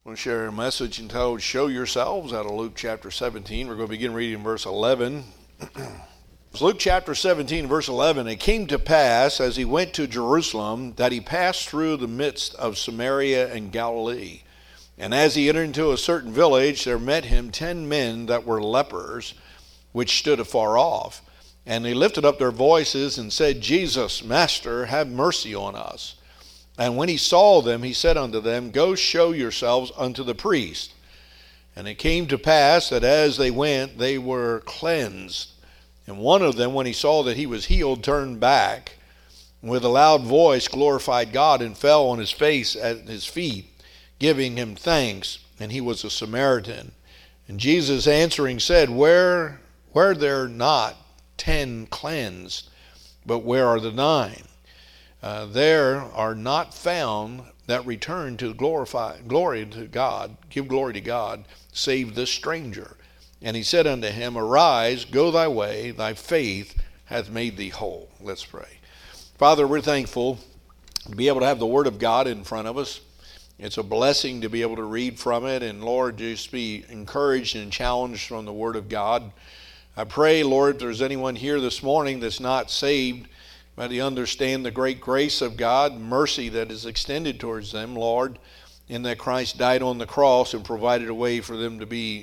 I'm going to share a message entitled Show Yourselves out of Luke chapter 17. We're going to begin reading verse 11. Luke chapter 17, verse 11. It came to pass, as he went to Jerusalem, that he passed through the midst of Samaria and Galilee. And as he entered into a certain village, there met him 10 men that were lepers, which stood afar off. And they lifted up their voices and said, Jesus, Master, have mercy on us. And when he saw them, he said unto them, Go show yourselves unto the priest. And it came to pass that as they went, they were cleansed. And one of them, when he saw that he was healed, turned back, and with a loud voice glorified God, and fell on his face at his feet, giving him thanks. And he was a Samaritan. And Jesus answering said, Where there not 10 cleansed, but where are the 9? There are not found that return to glory to God, give glory to God, save this stranger. And he said unto him, Arise, go thy way, thy faith hath made thee whole. Let's pray. Father, we're thankful to be able to have the Word of God in front of us. It's a blessing to be able to read from it, and Lord, just be encouraged and challenged from the Word of God. I pray, Lord, if there's anyone here this morning that's not saved, may they understand the great grace of God, mercy that is extended towards them, Lord, in that Christ died on the cross and provided a way for them to be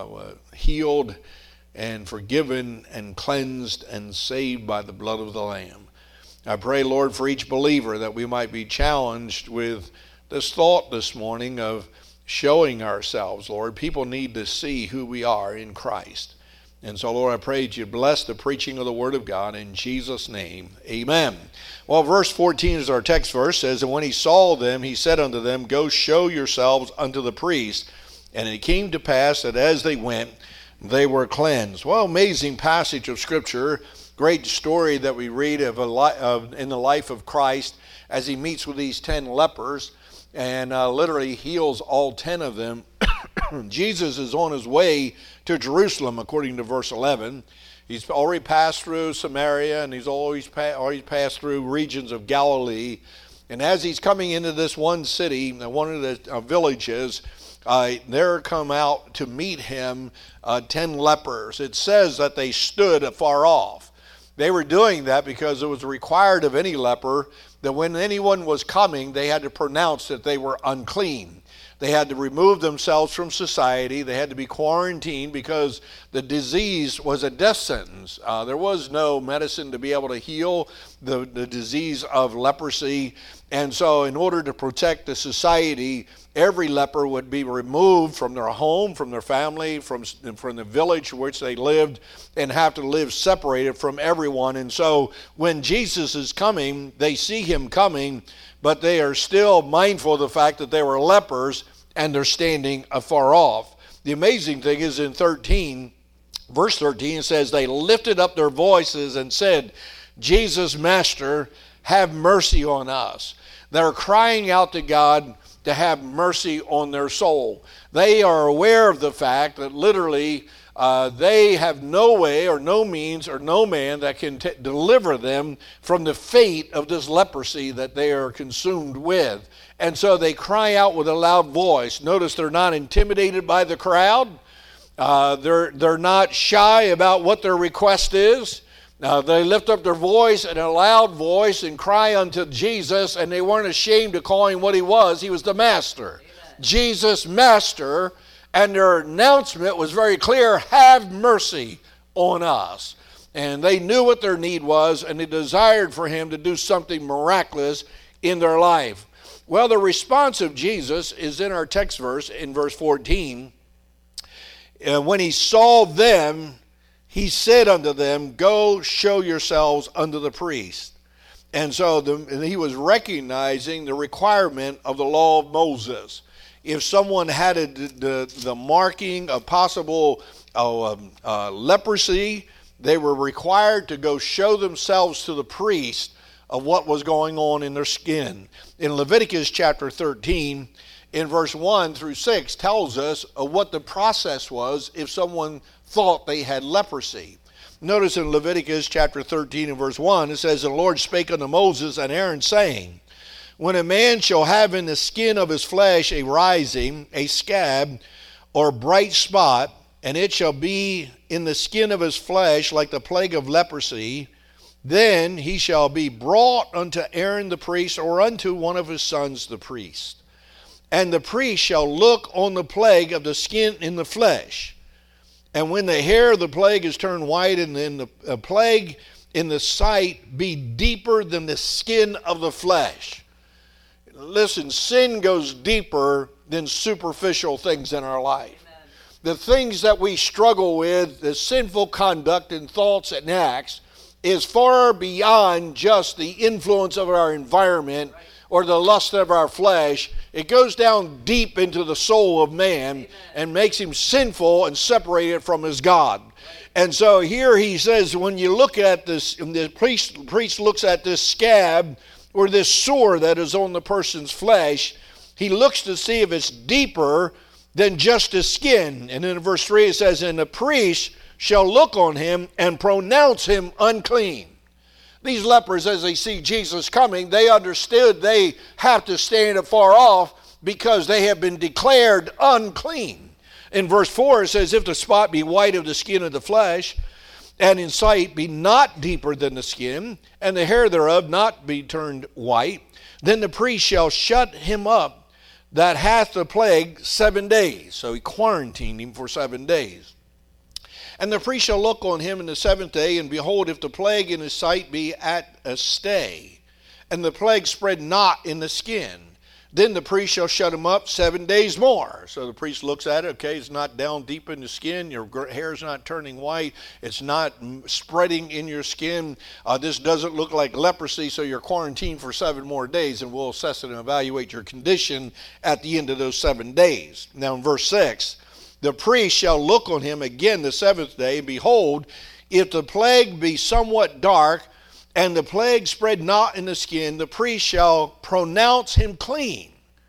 healed and forgiven and cleansed and saved by the blood of the Lamb. I pray, Lord, for each believer that we might be challenged with this thought this morning of showing ourselves, Lord. People need to see who we are in Christ. And so, Lord, I pray that you bless the preaching of the Word of God in Jesus' name. Amen. Well, verse 14 is our text verse. Says, And when he saw them, he said unto them, Go show yourselves unto the priest. And it came to pass that as they went, they were cleansed. Well, amazing passage of Scripture. Great story that we read in the life of Christ as he meets with these 10 lepers and literally heals all 10 of them. Jesus is on his way to Jerusalem, according to verse 11. He's already passed through Samaria, and he's already passed through regions of Galilee. And as he's coming into this one city, one of the villages, there come out to meet him 10 lepers. It says that they stood afar off. They were doing that because it was required of any leper that when anyone was coming, they had to pronounce that they were unclean. They had to remove themselves from society. They had to be quarantined because the disease was a death sentence. There was no medicine to be able to heal the disease of leprosy. And so in order to protect the society, every leper would be removed from their home, from their family, from the village in which they lived, and have to live separated from everyone. And so when Jesus is coming, they see him coming, but they are still mindful of the fact that they were lepers and they're standing afar off. The amazing thing is in verse 13, it says, They lifted up their voices and said, Jesus, Master, have mercy on us. They're crying out to God to have mercy on their soul. They are aware of the fact that literally they have no way or no means or no man that can deliver them from the fate of this leprosy that they are consumed with. And so they cry out with a loud voice. Notice they're not intimidated by the crowd. They're not shy about what their request is. They lift up their voice in a loud voice and cry unto Jesus, and they weren't ashamed to call him what he was. He was the Master. Amen. Jesus, Master. And their announcement was very clear, have mercy on us. And they knew what their need was, and they desired for him to do something miraculous in their life. Well, the response of Jesus is in our text verse, in verse 14. When he saw them, he said unto them, Go show yourselves unto the priest. And so he was recognizing the requirement of the law of Moses. If someone had the marking of possible leprosy, they were required to go show themselves to the priest of what was going on in their skin. In Leviticus chapter 13, in verse 1 through 6, tells us what the process was if someone thought they had leprosy. Notice in Leviticus chapter 13 and verse 1, it says, The Lord spake unto Moses and Aaron, saying, When a man shall have in the skin of his flesh a rising, a scab, or bright spot, and it shall be in the skin of his flesh like the plague of leprosy, then he shall be brought unto Aaron the priest, or unto one of his sons the priest. And the priest shall look on the plague of the skin in the flesh. And when the hair of the plague is turned white, and then the plague in the sight be deeper than the skin of the flesh. Listen, sin goes deeper than superficial things in our life. Amen. The things that we struggle with, the sinful conduct and thoughts and acts, is far beyond just the influence of our environment or the lust of our flesh. It goes down deep into the soul of man. Amen. And makes him sinful and separated from his God. Right. And so here he says, when you look at this, the priest looks at this scab or this sore that is on the person's flesh, he looks to see if it's deeper than just the skin. And then in verse 3 it says, and the priest shall look on him and pronounce him unclean. These lepers, as they see Jesus coming, they understood they have to stand afar off because they have been declared unclean. In verse 4 it says, if the spot be white of the skin of the flesh, and in sight be not deeper than the skin, and the hair thereof not be turned white, then the priest shall shut him up that hath the plague 7 days. So he quarantined him for 7 days. And the priest shall look on him in the 7th day, and behold, if the plague in his sight be at a stay, and the plague spread not in the skin, then the priest shall shut him up 7 days more. So the priest looks at it. Okay, it's not down deep in the skin. Your hair's not turning white. It's not spreading in your skin. This doesn't look like leprosy, so you're quarantined for 7 more days, and we'll assess it and evaluate your condition at the end of those 7 days. Now in verse 6, the priest shall look on him again the 7th day, and behold, if the plague be somewhat dark, and the plague spread not in the skin, the priest shall pronounce him clean.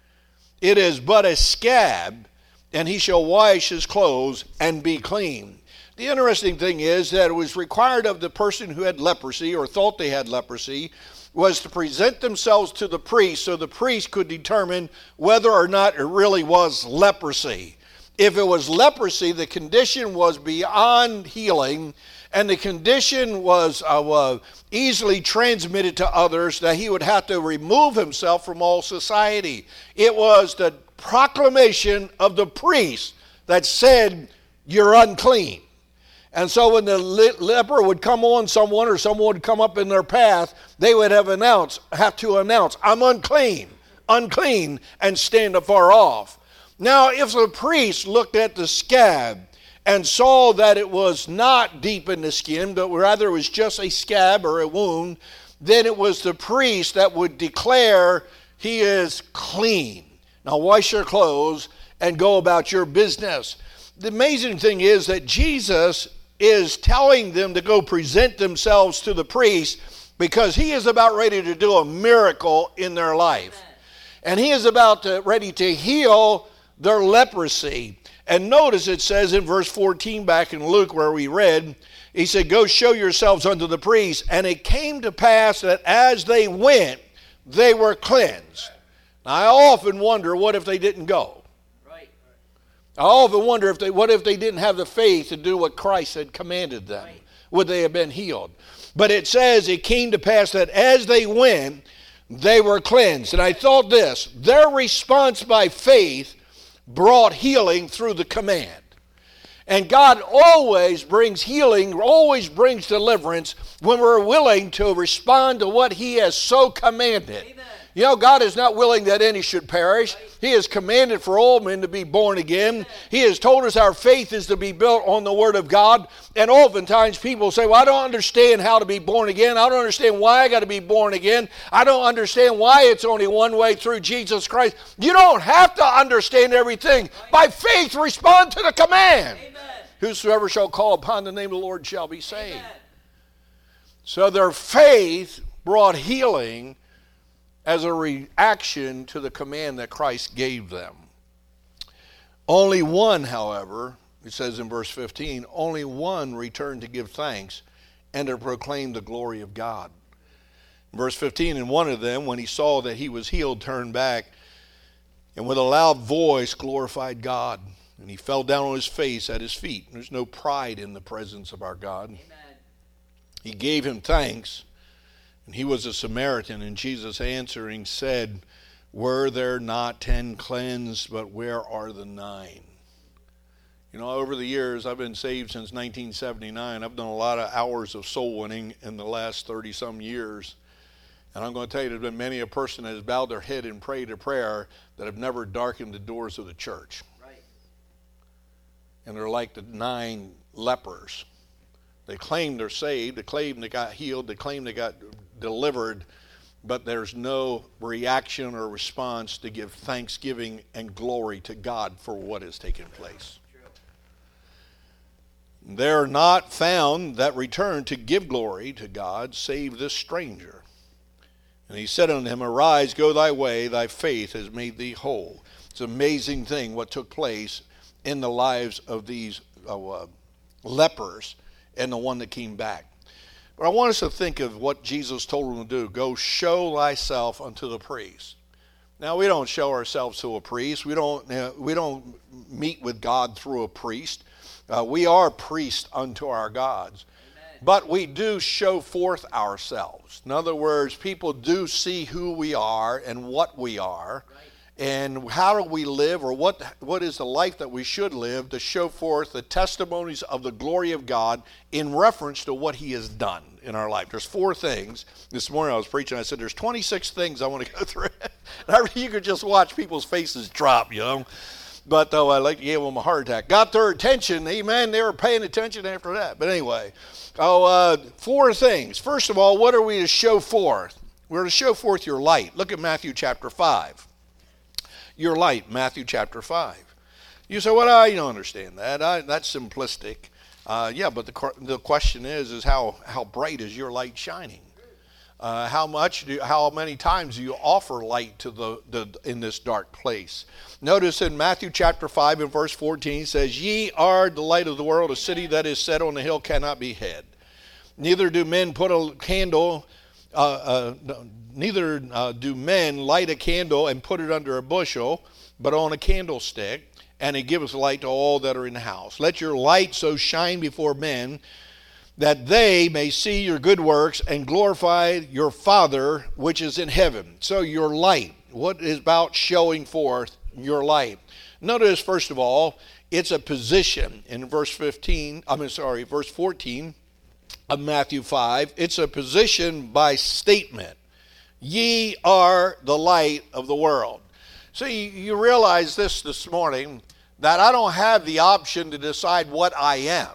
It is but a scab, and he shall wash his clothes and be clean. The interesting thing is that it was required of the person who had leprosy or thought they had leprosy was to present themselves to the priest so the priest could determine whether or not it really was leprosy. If it was leprosy, the condition was beyond healing, and the condition was easily transmitted to others, that he would have to remove himself from all society. It was the proclamation of the priest that said, you're unclean. And so when the leper would come on someone, or someone would come up in their path, they would have to announce, I'm unclean, and stand afar off. Now, if the priest looked at the scab and saw that it was not deep in the skin, but rather it was just a scab or a wound, then it was the priest that would declare he is clean. Now wash your clothes and go about your business. The amazing thing is that Jesus is telling them to go present themselves to the priest because he is about ready to do a miracle in their life. And he is ready to heal their leprosy. And notice it says in verse 14 back in Luke where we read, he said, go show yourselves unto the priest. And it came to pass that as they went, they were cleansed. Now, I often wonder, what if they didn't go? Right. I often wonder, what if they didn't have the faith to do what Christ had commanded them? Right. Would they have been healed? But it says it came to pass that as they went, they were cleansed. And I thought this, their response by faith brought healing through the command. And God always brings healing, always brings deliverance when we're willing to respond to what he has so commanded. Amen. You know, God is not willing that any should perish. He has commanded for all men to be born again. He has told us our faith is to be built on the Word of God. And oftentimes people say, well, I don't understand how to be born again. I don't understand why I got to be born again. I don't understand why it's only one way through Jesus Christ. You don't have to understand everything. By faith, respond to the command. Amen. Whosoever shall call upon the name of the Lord shall be saved. Amen. So their faith brought healing as a reaction to the command that Christ gave them. Only one, however, it says in verse 15, only one returned to give thanks and to proclaim the glory of God. Verse 15, and one of them, when he saw that he was healed, turned back, and with a loud voice glorified God. And he fell down on his face at his feet. There's no pride in the presence of our God. Amen. He gave him thanks, and he was a Samaritan. And Jesus answering said, were there not 10 cleansed, but where are the 9? You know, over the years, I've been saved since 1979. I've done a lot of hours of soul winning in the last 30-some years. And I'm going to tell you, there's been many a person that has bowed their head and prayed a prayer that have never darkened the doors of the church. Right. And they're like the 9 lepers. They claim they're saved, they claim they got healed, they claim they got delivered, but there's no reaction or response to give thanksgiving and glory to God for what has taken place. They're not found that return to give glory to God, save this stranger. And he said unto him, arise, go thy way, thy faith has made thee whole. It's an amazing thing what took place in the lives of these lepers and the one that came back. But I want us to think of what Jesus told them to do. Go show thyself unto the priest. Now, we don't show ourselves to a priest. We don't meet with God through a priest. We are priests unto our gods. But we do show forth ourselves. In other words, people do see who we are and what we are, and how do we live, or what is the life that we should live to show forth the testimonies of the glory of God in reference to what he has done in our life. There's 4 things. This morning I was preaching, I said there's 26 things I want to go through. You could just watch people's faces drop, you know. But though I like to give them a heart attack. Got their attention, amen. They were paying attention after that. But anyway, 4 things. First of all, what are we to show forth? We're to show forth your light. Look at Matthew chapter 5. Your light, Matthew chapter 5. You say, well, I don't understand that. That's simplistic. Yeah, but the question is how bright is your light shining? How many times do you offer light to in this dark place? Notice in Matthew chapter 5 and verse 14 it says, ye are the light of the world, a city that is set on a hill cannot be hid. Neither do men put a candle, neither do men light a candle and put it under a bushel, but on a candlestick, and it giveth light to all that are in the house. Let your light so shine before men, that they may see your good works and glorify your Father which is in heaven. So your light, what is about showing forth your light? Notice, first of all, it's a position. In verse 14 of Matthew 5, it's a position by statement. Ye are the light of the world. So you realize this morning, that I don't have the option to decide what I am.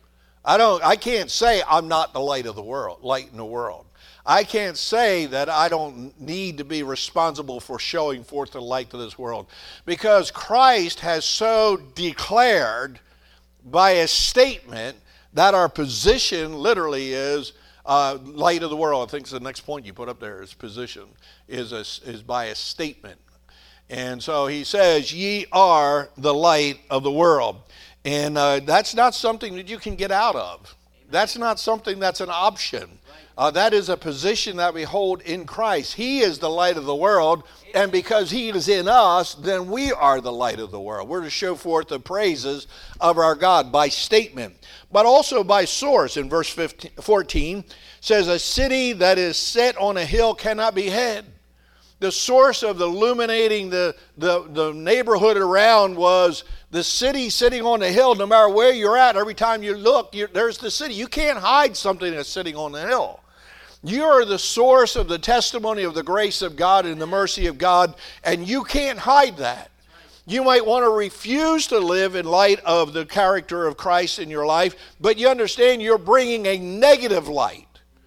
I can't say I'm not the light in the world. I can't say that I don't need to be responsible for showing forth the light to this world, because Christ has so declared by a statement that our position literally is light of the world. I think it's the next point you put up there is position, is by a statement. And so he says, ye are the light of the world. And that's not something that you can get out of. That's not something that's an option. That is a position that we hold in Christ. He is the light of the world, and because he is in us, then we are the light of the world. We're to show forth the praises of our God by statement, but also by source. In verse 14 says, a city that is set on a hill cannot be hid. The source of illuminating the neighborhood around was the city sitting on the hill. No matter where you're at, every time you look, there's the city. You can't hide something that's sitting on the hill. You are the source of the testimony of the grace of God and the mercy of God, and you can't hide that. You might want to refuse to live in light of the character of Christ in your life, but you understand you're bringing a negative light.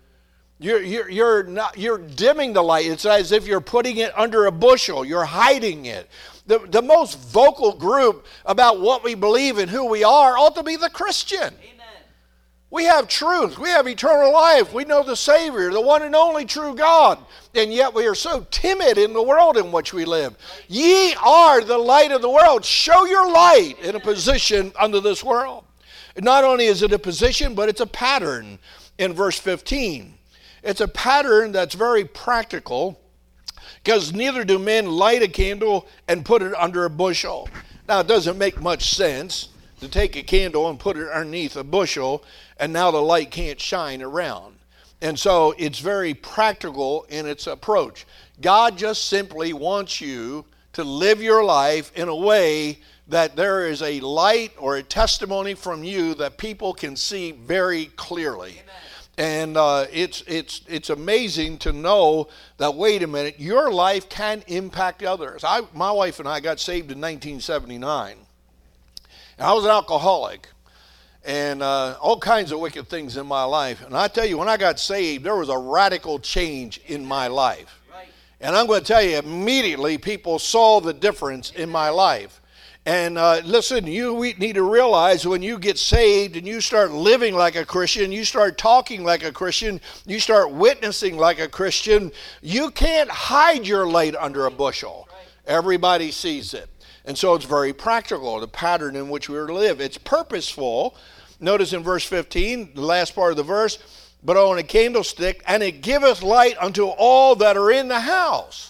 You're dimming the light. It's as if you're putting it under a bushel. You're hiding it. The most vocal group about what we believe and who we are ought to be the Christian. Amen. We have truth. We have eternal life. We know the Savior, the one and only true God. And yet we are so timid in the world in which we live. Ye are the light of the world. Show your light in a position under this world. Not only is it a position, but it's a pattern in verse 15. It's a pattern that's very practical, because neither do men light a candle and put it under a bushel. Now, it doesn't make much sense to take a candle and put it underneath a bushel, and now the light can't shine around. And so it's very practical in its approach. God just simply wants you to live your life in a way that there is a light or a testimony from you that people can see very clearly. Amen. And it's amazing to know that, wait a minute, your life can impact others. My wife and I got saved in 1979. And I was an alcoholic and all kinds of wicked things in my life. And I tell you, when I got saved, there was a radical change in my life. Right. And I'm going to tell you, immediately people saw the difference in my life. And listen, we need to realize when you get saved and you start living like a Christian, you start talking like a Christian, you start witnessing like a Christian, you can't hide your light under a bushel. Everybody sees it. And so it's very practical, the pattern in which we are to live. It's purposeful. Notice in verse 15, the last part of the verse, but on a candlestick, and it giveth light unto all that are in the house.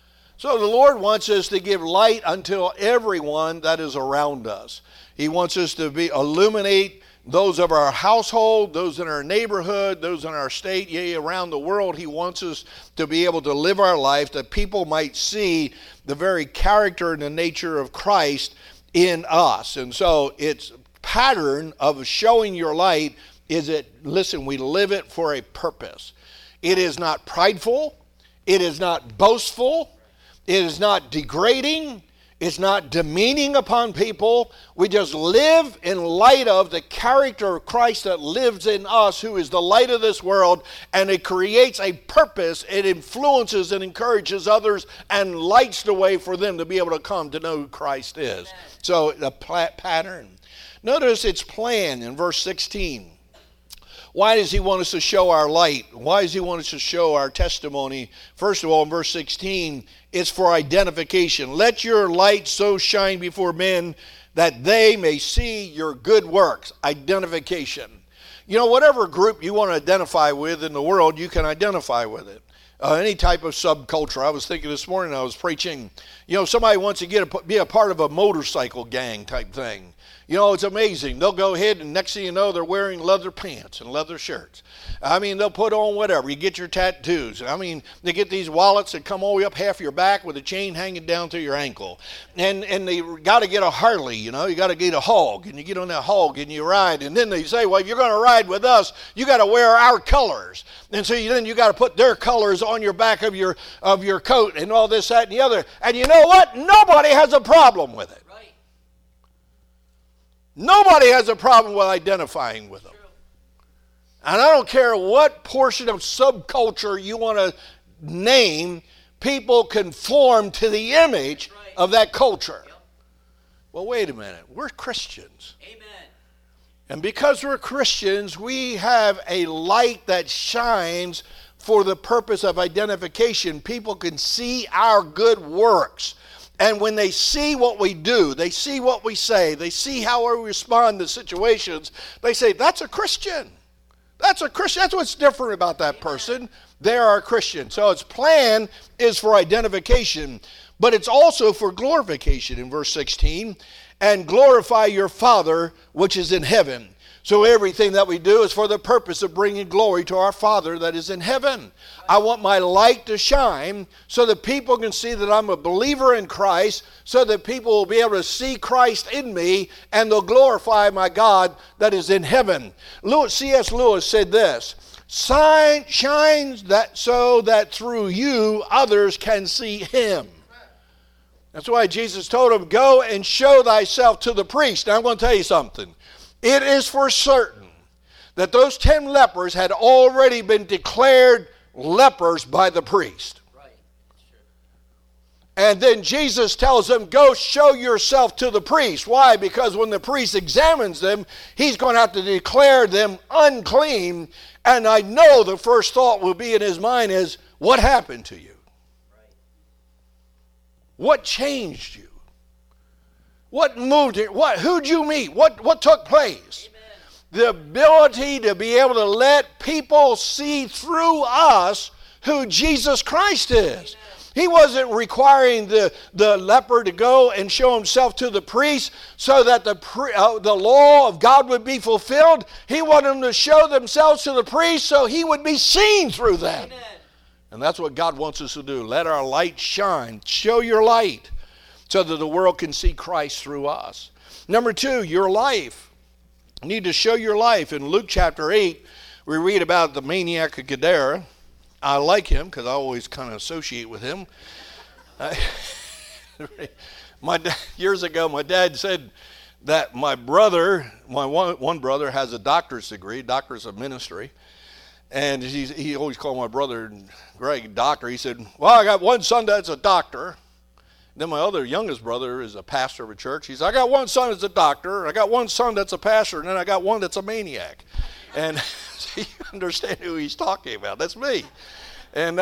So the Lord wants us to give light unto everyone that is around us. He wants us to illuminate those of our household, those in our neighborhood, those in our state, yea, around the world. He wants us to be able to live our life that people might see the very character and the nature of Christ in us. And so its pattern of showing your light is we live it for a purpose. It is not prideful. It is not boastful. It is not degrading. It's not demeaning upon people. We just live in light of the character of Christ that lives in us, who is the light of this world, and it creates a purpose. It influences and encourages others and lights the way for them to be able to come to know who Christ is. Amen. So the pattern. Notice its plan in verse 16. Why does he want us to show our light? Why does he want us to show our testimony? First of all, in verse 16, it's for identification. Let your light so shine before men that they may see your good works. Identification. You know, whatever group you want to identify with in the world, you can identify with it. Any type of subculture. I was thinking this morning, I was preaching, somebody wants to be a part of a motorcycle gang type thing. It's amazing. They'll go ahead and next thing you know, they're wearing leather pants and leather shirts. They'll put on whatever. You get your tattoos. They get these wallets that come all the way up half your back with a chain hanging down to your ankle. And they got to get a Harley, you got to get a hog. And you get on that hog and you ride. And then they say, well, if you're going to ride with us, you got to wear our colors. And so then you got to put their colors on your back of your coat and all this, that, and the other. And you know what? Nobody has a problem with it. Nobody has a problem with identifying with them. And I don't care what portion of subculture you want to name, people conform to the image of that culture. Yep. Well, wait a minute. We're Christians. Amen. And because we're Christians, we have a light that shines for the purpose of identification. People can see our good works. And when they see what we do, they see what we say, they see how we respond to situations, they say, that's a Christian. That's a Christian. That's what's different about that person. They are a Christian. So its plan is for identification, but it's also for glorification in verse 16. And glorify your Father which is in heaven. So everything that we do is for the purpose of bringing glory to our Father that is in heaven. I want my light to shine so that people can see that I'm a believer in Christ, so that people will be able to see Christ in me and they'll glorify my God that is in heaven. C.S. Lewis said this, shines that so that through you others can see him. That's why Jesus told him, go and show thyself to the priest. Now I'm going to tell you something. It is for certain that those 10 lepers had already been declared lepers by the priest. Right. That's true. And then Jesus tells them, go show yourself to the priest. Why? Because when the priest examines them, he's going to have to declare them unclean. And I know the first thought will be in his mind is, what happened to you? Right. What changed you? What moved it? Who'd you meet? What took place? Amen. the ability to be able to let people see through us who Jesus Christ is. He wasn't requiring the leper to go and show himself to the priest so that the law of God would be fulfilled. He wanted them to show themselves to the priest so he would be seen through them. Amen. And that's what God wants us to do. Let our light shine. Show your light so that the world can see Christ through us. Number 2, your life. You need to show your life. In Luke chapter 8, we read about the maniac of Gadara. I like him because I always kind of associate with him. Years ago, my dad said that my brother, one brother has a doctor's degree, doctor's of ministry, and he always called my brother Greg doctor. He said, well, I got one son that's a doctor. Then my other youngest brother is a pastor of a church. He said, I got one son that's a doctor, I got one son that's a pastor, and then I got one that's a maniac. And you understand who he's talking about. That's me. And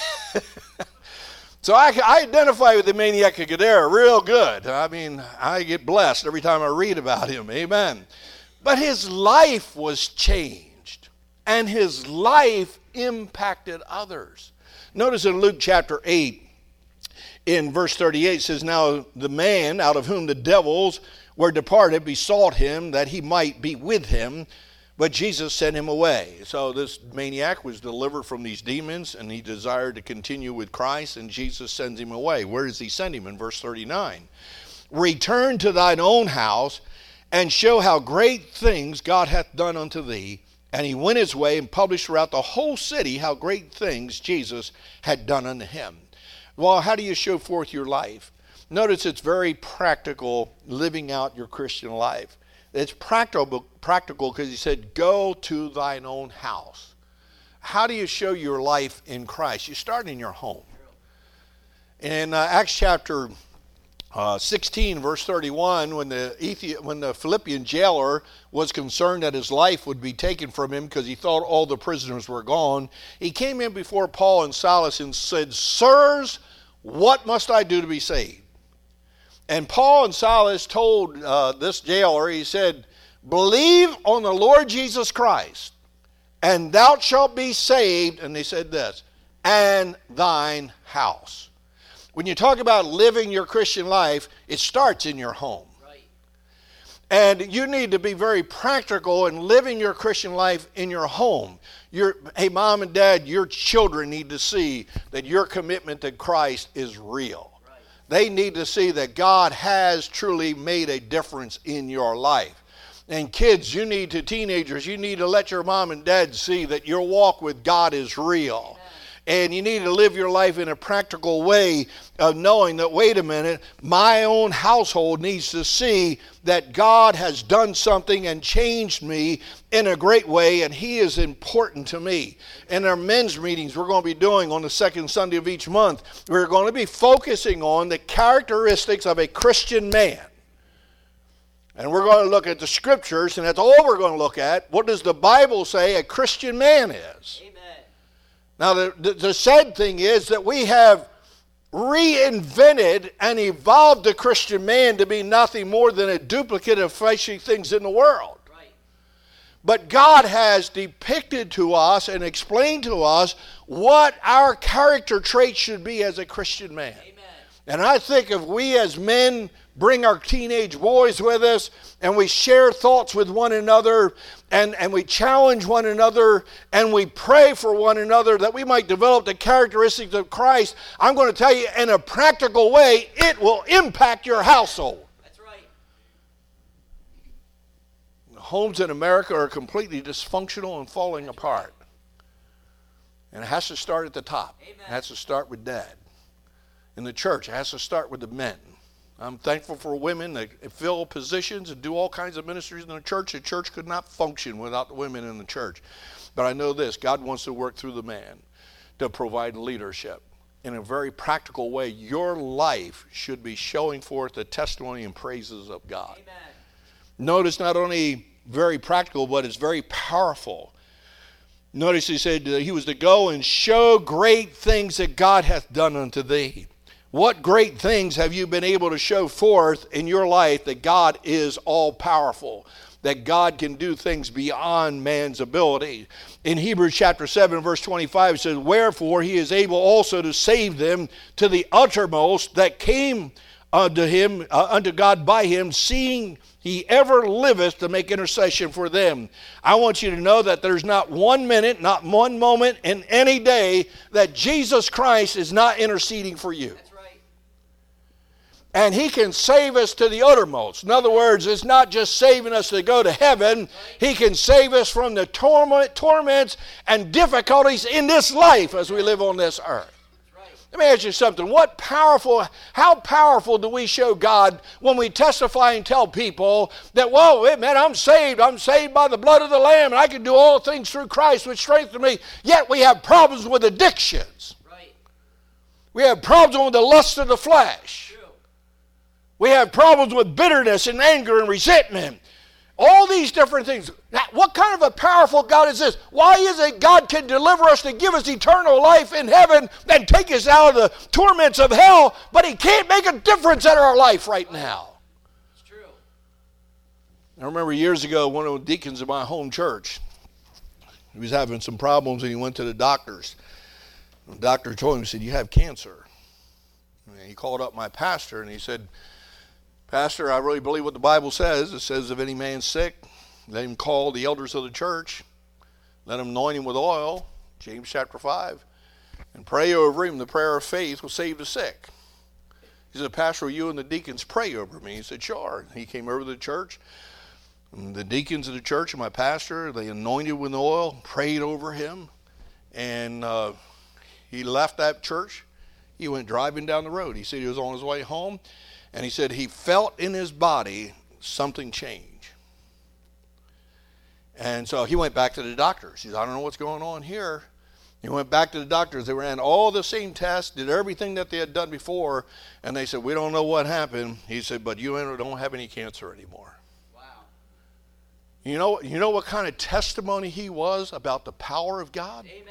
so I identify with the maniac of Gadara real good. I mean, I get blessed every time I read about him. Amen. But his life was changed, and his life impacted others. Notice in Luke chapter 8, in verse 38, it says, now the man out of whom the devils were departed besought him that he might be with him, but Jesus sent him away. So this maniac was delivered from these demons, and he desired to continue with Christ, and Jesus sends him away. Where does he send him? In verse 39. Return to thine own house, and show how great things God hath done unto thee. And he went his way and published throughout the whole city how great things Jesus had done unto him. Well, how do you show forth your life? Notice it's very practical, living out your Christian life. It's practical because he said, go to thine own house. How do you show your life in Christ? You start in your home. In Acts chapter 16, verse 31, when the Philippian jailer was concerned that his life would be taken from him because he thought all the prisoners were gone, he came in before Paul and Silas and said, sirs, what must I do to be saved? And Paul and Silas told this jailer, he said, believe on the Lord Jesus Christ, and thou shalt be saved, and they said this, and thine house. When you talk about living your Christian life, it starts in your home. Right. And you need to be very practical in living your Christian life in your home. Hey, mom and dad, your children need to see that your commitment to Christ is real. They need to see that God has truly made a difference in your life. And kids, teenagers, you need to let your mom and dad see that your walk with God is real. And you need to live your life in a practical way of knowing that, wait a minute, my own household needs to see that God has done something and changed me in a great way, and he is important to me. In our men's meetings we're going to be doing on the second Sunday of each month, we're going to be focusing on the characteristics of a Christian man. And we're going to look at the scriptures, and that's all we're going to look at. What does the Bible say a Christian man is? Amen. Now, the sad thing is that we have reinvented and evolved the Christian man to be nothing more than a duplicate of fleshly things in the world. Right. But God has depicted to us and explained to us what our character traits should be as a Christian man. Amen. And I think if we as men bring our teenage boys with us, and we share thoughts with one another, and we challenge one another, and we pray for one another that we might develop the characteristics of Christ, I'm going to tell you in a practical way, it will impact your household. That's right. The homes in America are completely dysfunctional and falling apart. And it has to start at the top. Amen. It has to start with dad. In the church, it has to start with the men. I'm thankful for women that fill positions and do all kinds of ministries in the church. The church could not function without the women in the church. But I know this, God wants to work through the man to provide leadership. In a very practical way, your life should be showing forth the testimony and praises of God. Amen. Notice not only very practical, but it's very powerful. Notice he said he was to go and show great things that God hath done unto thee. What great things have you been able to show forth in your life that God is all powerful, that God can do things beyond man's ability? In Hebrews chapter 7, verse 25, it says, wherefore he is able also to save them to the uttermost that came unto God by him, seeing he ever liveth to make intercession for them. I want you to know that there's not 1 minute, not 1 moment in any day that Jesus Christ is not interceding for you. And he can save us to the uttermost. In other words, it's not just saving us to go to heaven. He can save us from the torments and difficulties in this life as we live on this earth. Let me ask you something. How powerful do we show God when we testify and tell people that, whoa, wait, man, I'm saved by the blood of the Lamb, and I can do all things through Christ which strengthens me. Yet we have problems with addictions. Right. We have problems with the lust of the flesh. True. We have problems with bitterness and anger and resentment. All these different things. Now, what kind of a powerful God is this? Why is it God can deliver us to give us eternal life in heaven and take us out of the torments of hell, but he can't make a difference in our life right now? It's true. I remember years ago, one of the deacons of my home church, he was having some problems and he went to the doctors. The doctor told him, he said, you have cancer. And he called up my pastor and he said, Pastor, I really believe what the Bible says. It says if any man's sick, let him call the elders of the church. Let him anoint him with oil, James chapter 5, and pray over him. The prayer of faith will save the sick. He said, Pastor, will you and the deacons pray over me? He said, sure. He came over to the church. And the deacons of the church and my pastor, they anointed with oil, prayed over him. And he left that church. He went driving down the road. He said he was on his way home. And he said he felt in his body something change. And so he went back to the doctors. He said, I don't know what's going on here. He went back to the doctors. They ran all the same tests, did everything that they had done before, and they said, we don't know what happened. He said, but you don't have any cancer anymore. Wow. You know what kind of testimony he was about the power of God? Amen.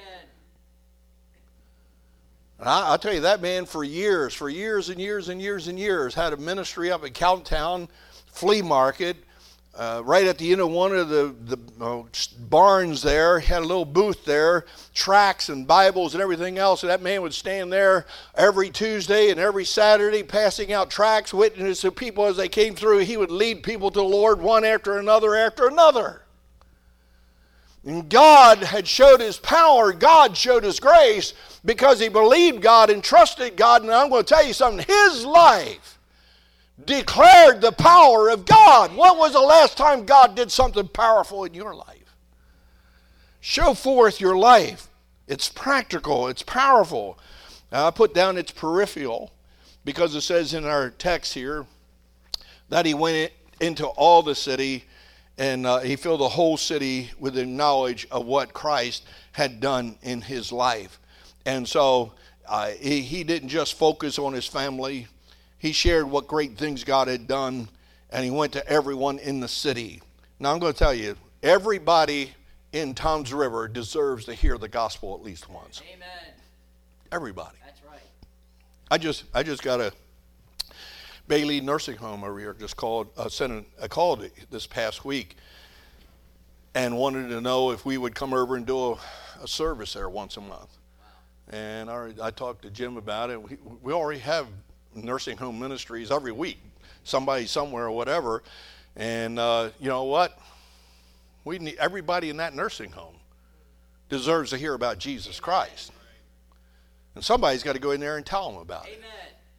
And I'll tell you, that man for years and years, had a ministry up at Cowtown Flea Market, right at the end of one of the barns there. He had a little booth there, tracts and Bibles and everything else. And that man would stand there every Tuesday and every Saturday passing out tracts, witnessing to people as they came through. He would lead people to the Lord one after another. And God had showed his power. God showed his grace because he believed God and trusted God. And I'm going to tell you something. His life declared the power of God. When was the last time God did something powerful in your life? Show forth your life. It's practical. It's powerful. Now, I put down it's peripheral because it says in our text here that he went into all the city and he filled the whole city with the knowledge of what Christ had done in his life. And so he didn't just focus on his family. He shared what great things God had done, and he went to everyone in the city. Now I'm going to tell you, everybody in Toms River deserves to hear the gospel at least once. Amen. Everybody. That's right. I just got a Bailey nursing home over here just sent a call this past week and wanted to know if we would come over and do a service there once a month. Wow. And I talked to Jim about it. We already have nursing home ministries every week, somebody somewhere or whatever. And you know what? We need everybody in that nursing home deserves to hear about Jesus Christ. And somebody's got to go in there and tell them about it.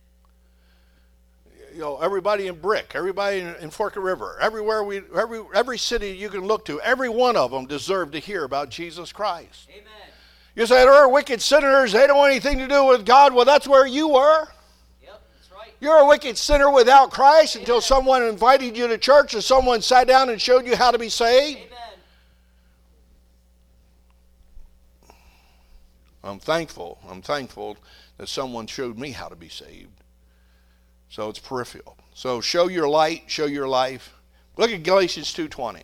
You know, everybody in Brick, everybody in Forked River, every city you can look to, every one of them deserve to hear about Jesus Christ. Amen. You say there are wicked sinners, they don't want anything to do with God. Well, that's where you were. Yep, that's right. You're a wicked sinner without Christ. Amen. Until someone invited you to church and someone sat down and showed you how to be saved. Amen. I'm thankful that someone showed me how to be saved. So it's peripheral. So show your light, show your life. Look at Galatians 2:20.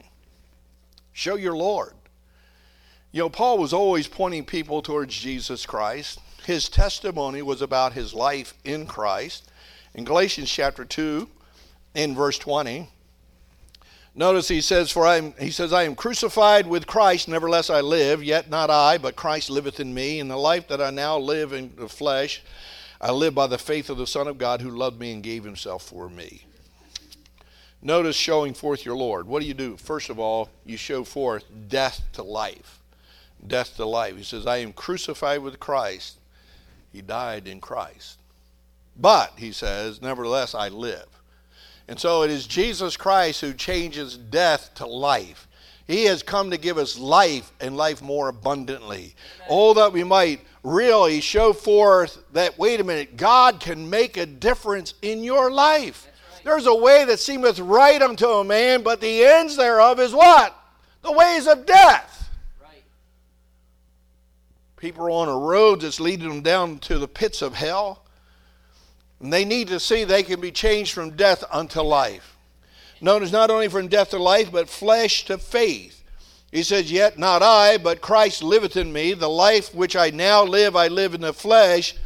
Show your Lord. You know, Paul was always pointing people towards Jesus Christ. his testimony was about his life in Christ. In Galatians chapter 2, in verse 20, notice he says, I am crucified with Christ, nevertheless I live, yet not I, but Christ liveth in me. In the life that I now live in the flesh, I live by the faith of the Son of God who loved me and gave himself for me. Notice showing forth your Lord. What do? First of all, you show forth death to life. Death to life. He says, I am crucified with Christ. He died in Christ. But, he says, nevertheless I live. And so it is Jesus Christ who changes death to life. He has come to give us life and life more abundantly. Amen. Oh, that we might really show forth that, wait a minute, God can make a difference in your life. Right. There's a way that seemeth right unto a man, but the ends thereof is what? The ways of death. Right. People are on a road that's leading them down to the pits of hell. And they need to see they can be changed from death unto life. Notice not only from death to life, but flesh to faith. He says, yet not I, but Christ liveth in me. The life which I now live, I live in the flesh.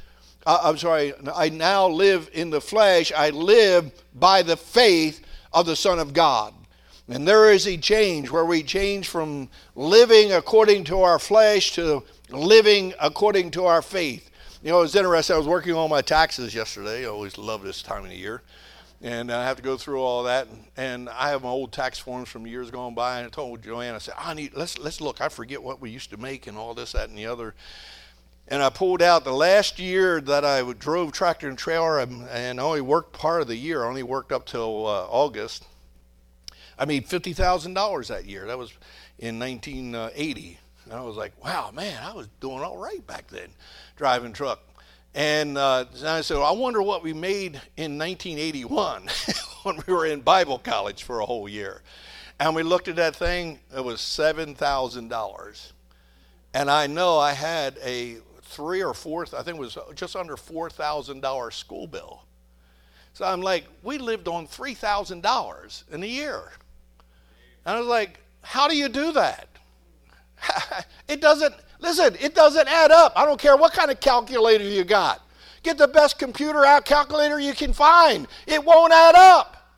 I now live in the flesh. I live by the faith of the Son of God. And there is a change where we change from living according to our flesh to living according to our faith. You know, it was interesting. I was working on my taxes yesterday. I always love this time of the year. And I have to go through all that. And I have my old tax forms from years gone by. And I told Joanne, I said, let's look. I forget what we used to make and all this, that, and the other. And I pulled out the last year that I drove tractor and trailer and only worked part of the year. I only worked up till August. I made $50,000 that year. That was in 1980. And I was like, wow, man, I was doing all right back then, driving truck. And I said, well, I wonder what we made in 1981 when we were in Bible college for a whole year. And we looked at that thing, it was $7,000. And I know I had a I think it was just under $4,000 school bill. So I'm like, we lived on $3,000 in a year. And I was like, how do you do that? It doesn't add up. I don't care what kind of calculator you got. Get the best computer out calculator you can find. It won't add up.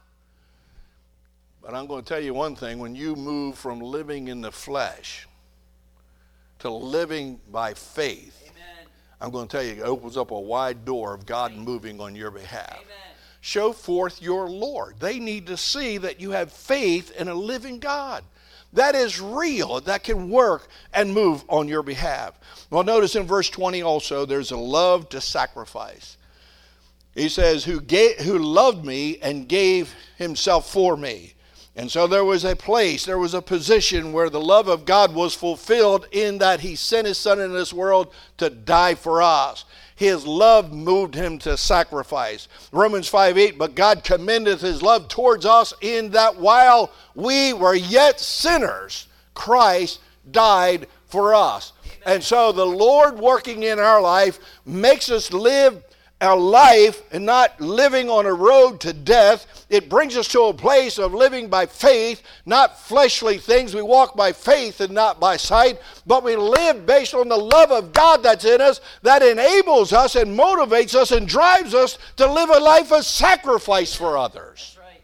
But I'm going to tell you one thing. When you move from living in the flesh to living by faith, amen, I'm going to tell you, it opens up a wide door of God moving on your behalf. Amen. Show forth your Lord. They need to see that you have faith in a living God. That is real, that can work and move on your behalf. Well, notice in verse 20 also, there's a love to sacrifice. He says, who loved me and gave himself for me. And so there was a place, there was a position where the love of God was fulfilled in that he sent his Son into this world to die for us. His love moved him to sacrifice. Romans 5:8, but God commendeth his love towards us in that while we were yet sinners, Christ died for us. Amen. And so the Lord working in our life makes us live our life and not living on a road to death. It brings us to a place of living by faith, not fleshly things. We walk by faith and not by sight, but we live based on the love of God that's in us that enables us and motivates us and drives us to live a life of sacrifice for others. That's right.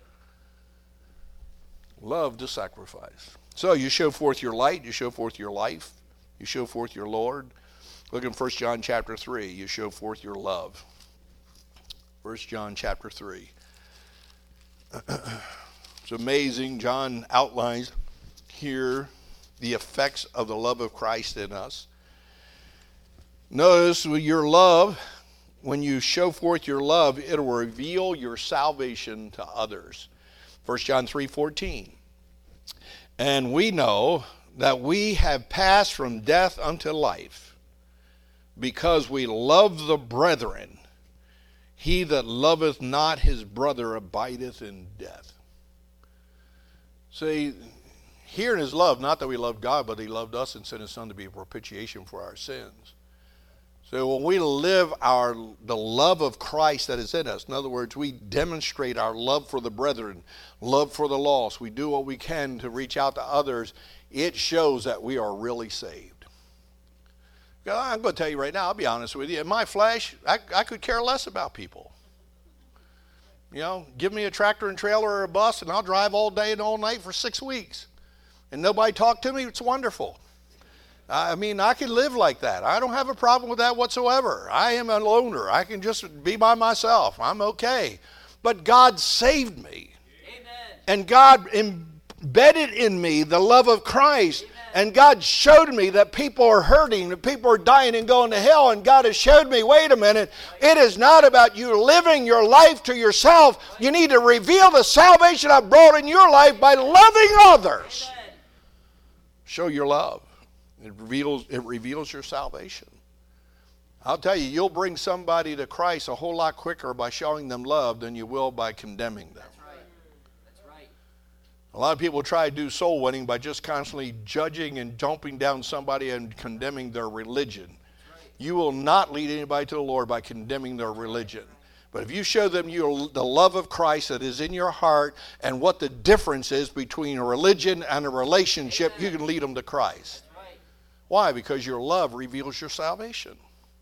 Love to sacrifice. So you show forth your light, you show forth your life, you show forth your Lord. Look in 1 John chapter 3, you show forth your love. 1 John chapter 3. It's amazing. John outlines here the effects of the love of Christ in us. Notice with your love, when you show forth your love, it will reveal your salvation to others. 1 John 3:14. And we know that we have passed from death unto life because we love the brethren. He that loveth not his brother abideth in death. See, here in his love, not that we loved God, but he loved us and sent his Son to be a propitiation for our sins. So when we live the love of Christ that is in us, in other words, we demonstrate our love for the brethren, love for the lost. We do what we can to reach out to others. It shows that we are really saved. I'm going to tell you right now, I'll be honest with you. In my flesh, I could care less about people. You know, give me a tractor and trailer or a bus, and I'll drive all day and all night for 6 weeks. And nobody talk to me, it's wonderful. I mean, I can live like that. I don't have a problem with that whatsoever. I am a loner. I can just be by myself. I'm okay. But God saved me. Amen. And God embedded in me the love of Christ. Amen. And God showed me that people are hurting, that people are dying and going to hell. And God has showed me, wait a minute, it is not about you living your life to yourself. You need to reveal the salvation I've brought in your life by loving others. Amen. Show your love. It reveals your salvation. I'll tell you, you'll bring somebody to Christ a whole lot quicker by showing them love than you will by condemning them. That's right. That's right. A lot of people try to do soul winning by just constantly judging and dumping down somebody and condemning their religion. Right. You will not lead anybody to the Lord by condemning their religion. But if you show them the love of Christ that is in your heart and what the difference is between a religion and a relationship, you can lead them to Christ. Why? Because your love reveals your salvation.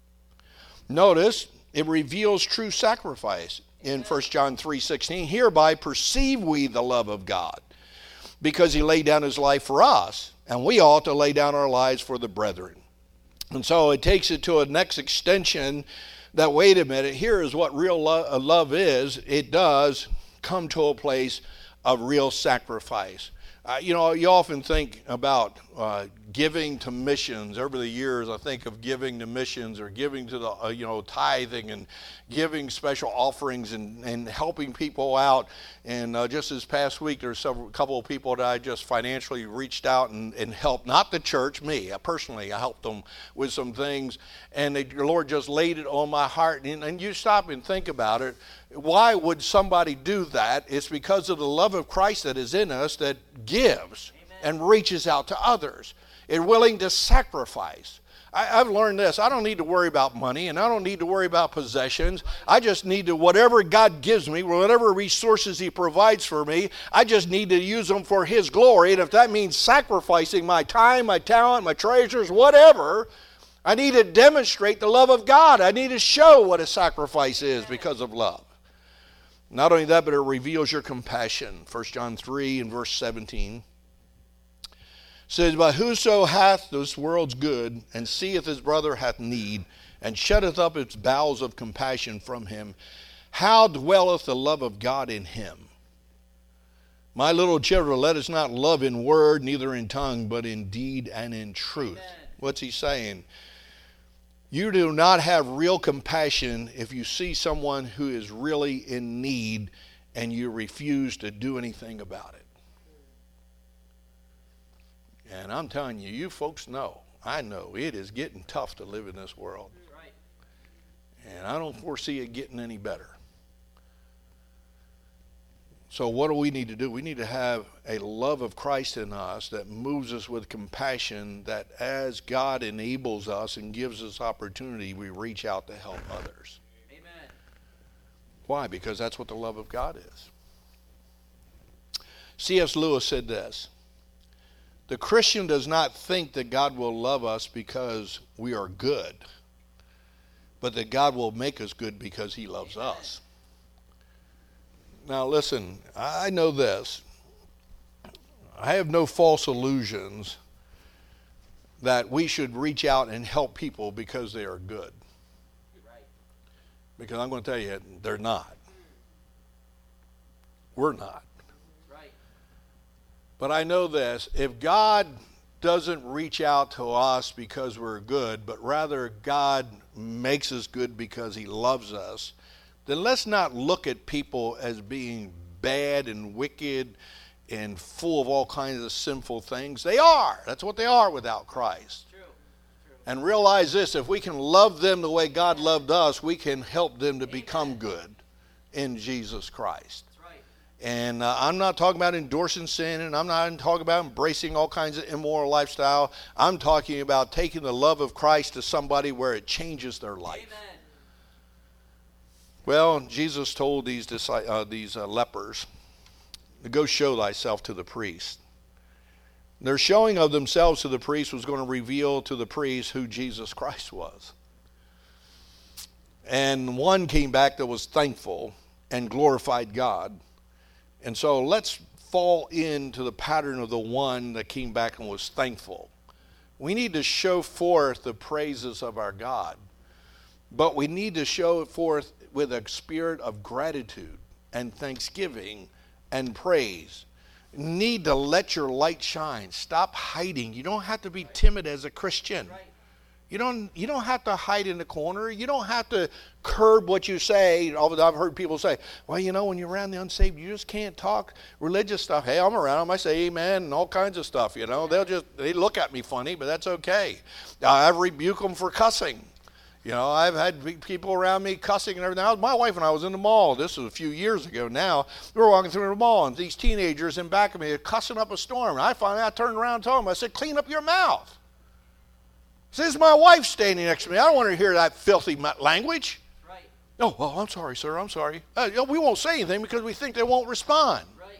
Notice, it reveals true sacrifice. In 1 John 3:16, hereby perceive we the love of God, because he laid down his life for us, and we ought to lay down our lives for the brethren. And so it takes it to a next extension that, wait a minute, here is what real love is. It does come to a place of real sacrifice. You know, you often think about giving to missions. Over the years, I think of giving to missions or giving to the, tithing and giving special offerings and helping people out. And just this past week, there's a couple of people that I just financially reached out and helped. Not the church, me. Personally, I helped them with some things. And the Lord just laid it on my heart. And you stop and think about it. Why would somebody do that? It's because of the love of Christ that is in us that gives. Amen. And reaches out to others. It's willing to sacrifice. I've learned this. I don't need to worry about money, and I don't need to worry about possessions. I just need to, whatever God gives me, whatever resources he provides for me, I just need to use them for his glory. And if that means sacrificing my time, my talent, my treasures, whatever, I need to demonstrate the love of God. I need to show what a sacrifice is because of love. Not only that, but it reveals your compassion. 1 John 3 and verse 17 says, but whoso hath this world's good, and seeth his brother hath need, and shutteth up its bowels of compassion from him, how dwelleth the love of God in him? My little children, let us not love in word, neither in tongue, but in deed and in truth. Amen. What's he saying? You do not have real compassion if you see someone who is really in need and you refuse to do anything about it. And I'm telling you, you folks know, I know, it is getting tough to live in this world. Right. And I don't foresee it getting any better. So what do we need to do? We need to have a love of Christ in us that moves us with compassion, that as God enables us and gives us opportunity, we reach out to help others. Amen. Why? Because that's what the love of God is. C.S. Lewis said this: the Christian does not think that God will love us because we are good, but that God will make us good because he loves us. Now listen, I know this. I have no false illusions that we should reach out and help people because they are good. Right. Because I'm going to tell you, they're not. We're not. Right. But I know this, if God doesn't reach out to us because we're good, but rather God makes us good because he loves us, then let's not look at people as being bad and wicked and full of all kinds of sinful things. They are. That's what they are without Christ. True. And realize this, if we can love them the way God loved us, we can help them to become good in Jesus Christ. That's right. And I'm not talking about endorsing sin, and I'm not talking about embracing all kinds of immoral lifestyle. I'm talking about taking the love of Christ to somebody where it changes their life. Amen. Well, Jesus told these lepers to go show thyself to the priest. Their showing of themselves to the priest was going to reveal to the priest who Jesus Christ was. And one came back that was thankful and glorified God. And so let's fall into the pattern of the one that came back and was thankful. We need to show forth the praises of our God, but we need to show it forth with a spirit of gratitude and thanksgiving and praise. You need to let your light shine. Stop hiding. You don't have to be timid as a Christian. You don't have to hide in the corner. You don't have to curb what you say. I've heard people say, well, when you're around the unsaved, you just can't talk religious stuff. Hey, I'm around them. I say amen and all kinds of stuff, They look at me funny, but that's okay. I rebuke them for cussing. I've had people around me cussing and everything. My wife and I was in the mall. This was a few years ago now. We were walking through the mall, and these teenagers in back of me are cussing up a storm. And I turned around and told them, I said, clean up your mouth. This is my wife standing next to me. I don't want to hear that filthy language. Right. Oh, well, I'm sorry, sir. I'm sorry. We won't say anything because we think they won't respond. Right.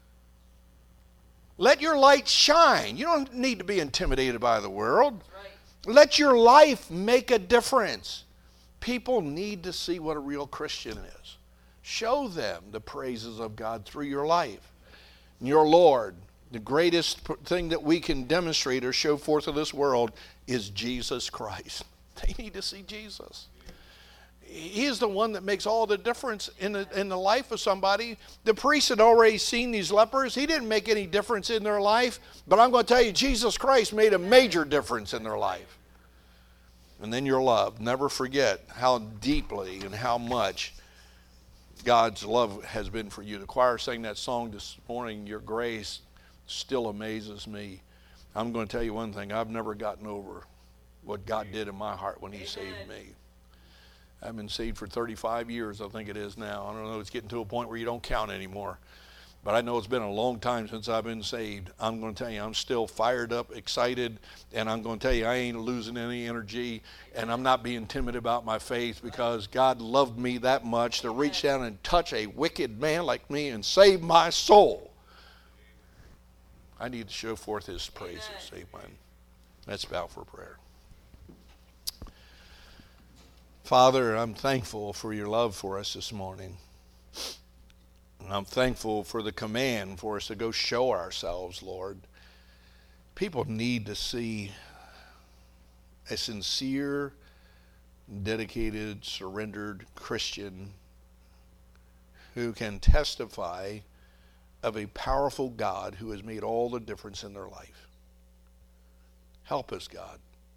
Let your light shine. You don't need to be intimidated by the world. Right. Let your life make a difference. People need to see what a real Christian is. Show them the praises of God through your life. Your Lord, the greatest thing that we can demonstrate or show forth to this world is Jesus Christ. They need to see Jesus. He is the one that makes all the difference in the life of somebody. The priest had already seen these lepers. He didn't make any difference in their life. But I'm going to tell you, Jesus Christ made a major difference in their life. And then your love. Never forget how deeply and how much God's love has been for you. The choir sang that song this morning, Your Grace Still Amazes Me. I'm going to tell you one thing. I've never gotten over what God did in my heart when he saved me. I've been saved for 35 years, I think it is now. I don't know, it's getting to a point where you don't count anymore. But I know it's been a long time since I've been saved. I'm going to tell you, I'm still fired up, excited, and I'm going to tell you, I ain't losing any energy, and I'm not being timid about my faith because God loved me that much to reach down and touch a wicked man like me and save my soul. I need to show forth his praises. Amen. Let's bow for prayer. Father, I'm thankful for your love for us this morning. And I'm thankful for the command for us to go show ourselves, Lord. People need to see a sincere, dedicated, surrendered Christian who can testify of a powerful God who has made all the difference in their life. Help us, God.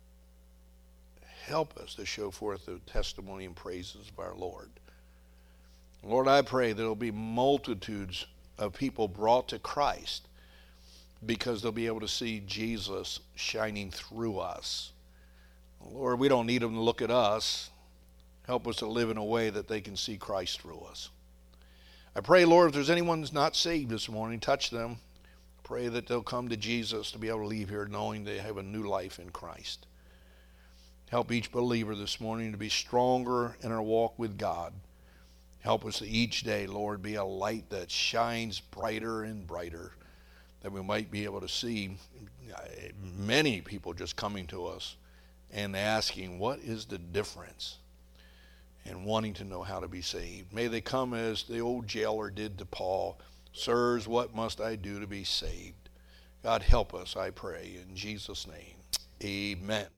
Help us to show forth the testimony and praises of our Lord. Lord, I pray there will be multitudes of people brought to Christ because they'll be able to see Jesus shining through us. Lord, we don't need them to look at us. Help us to live in a way that they can see Christ through us. I pray, Lord, if there's anyone who's not saved this morning, touch them. Pray that they'll come to Jesus to be able to leave here knowing they have a new life in Christ. Help each believer this morning to be stronger in our walk with God. Help us to each day, Lord, be a light that shines brighter and brighter, that we might be able to see many people just coming to us and asking, what is the difference? And wanting to know how to be saved. May they come as the old jailer did to Paul. Sirs, what must I do to be saved? God, help us, I pray, in Jesus' name. Amen.